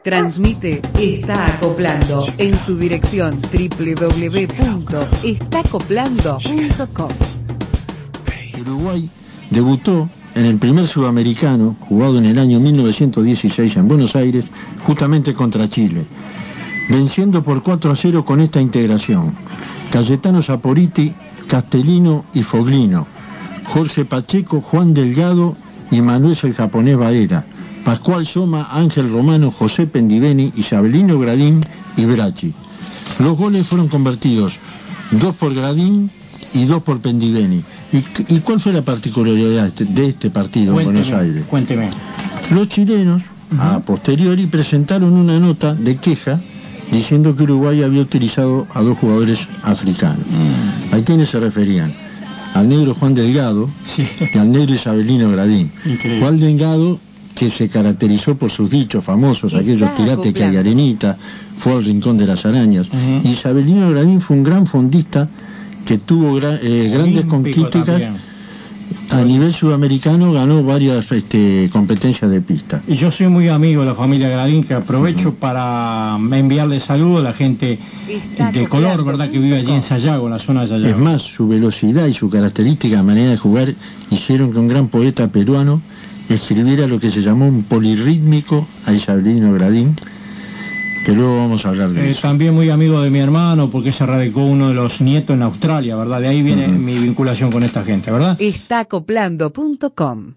Transmite Está Acoplando en su dirección www.estacoplando.com. Uruguay debutó en el primer sudamericano, jugado en el año 1916 en Buenos Aires, justamente contra Chile, venciendo por 4-0 con esta integración: Cayetano Saporiti, Castellino y Foglino, Jorge Pacheco, Juan Delgado y Manuel el japonés Baera, Pascual Soma, Ángel Romano, José Pendiveni, Isabelino Gradín y Bracci. Los goles fueron convertidos 2 por Gradín y 2 por Pendiveni. ¿Y cuál fue la particularidad de este partido en Buenos Aires? Cuénteme. Los chilenos, a posteriori, presentaron una nota de queja diciendo que Uruguay había utilizado a 2 jugadores africanos. ¿A quiénes se referían? Al negro Juan Delgado y al negro Isabelino Gradín. Increíble. Juan Delgado, que se caracterizó por sus dichos famosos, aquellos tirate que hay arenita, fue al rincón de las arañas. Y Isabelino Gradín fue un gran fondista que tuvo grandes conquistas a nivel sudamericano, ganó varias competencias de pista. Y yo soy muy amigo de la familia Gradín, que aprovecho para enviarle saludos a la gente de color, ¿verdad?, que vive allí en Sayago, en la zona de Sayago. Es más, su velocidad y su característica manera de jugar hicieron que un gran poeta peruano escribiera lo que se llamó un polirrítmico a Isabelino Gradín, que luego vamos a hablar de eso. También muy amigo de mi hermano, porque se radicó uno de los nietos en Australia, ¿verdad? De ahí viene mi vinculación con esta gente, ¿verdad? Estacoplando.com.